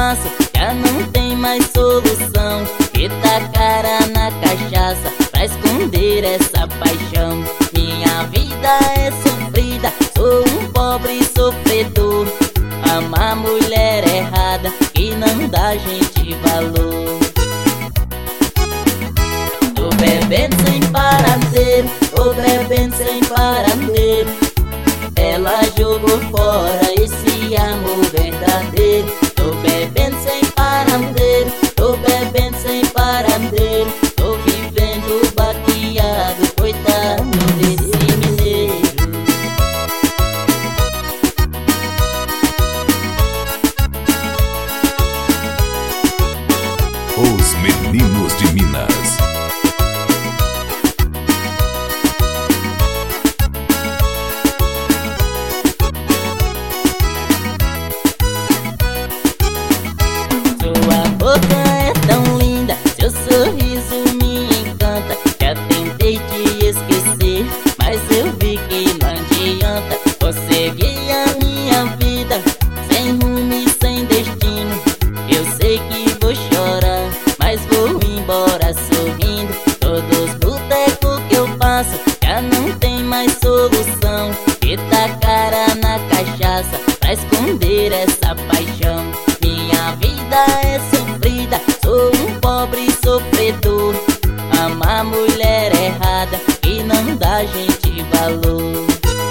passo já não tem mais solução. E tá cara na cachaça pra esconder essa paixão. Minha vida é sofrida, sou um pobre sofredor. Amar mulher errada que não dá gente valor. Tô bebendo sem paradeiro, tô bebendo sem paradeiro. Ela jogou fora esse amor verdadeiro. Tô bebendo sem paradeiro, tô bebendo sem paradeiro. Tô vivendo baqueado, coitado desse mineiro. Os Meninos de Minas. Sua boca é tão linda, seu sorriso me encanta. Já tentei te esquecer, mas eu vi que não adianta. Você guia minha vida, sem rumo e sem destino. Eu sei que vou chorar, mas vou embora sorrindo. Todos os botecos que eu passo já não tem mais solução. E tá cara na cachaça pra esconder essa paixão. Minha vida é sofrida, sou um pobre sofredor. Amar mulher errada que não dá gente valor.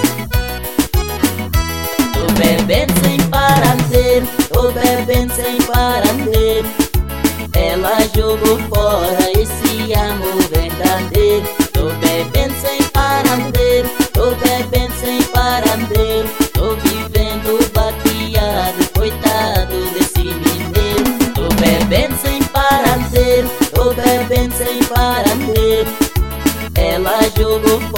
Tô bebendo sem paradeiro, tô bebendo sem paradeiro. Ela jogou fora esse amor verdadeiro. Tô bebendo sem paradeiro, tô bebendo sem paradeiro. Tô vivendo baqueado, coitado desse mineiro. Tô bebendo sem paradeiro, tô bebendo sem paradeiro. Ela jogou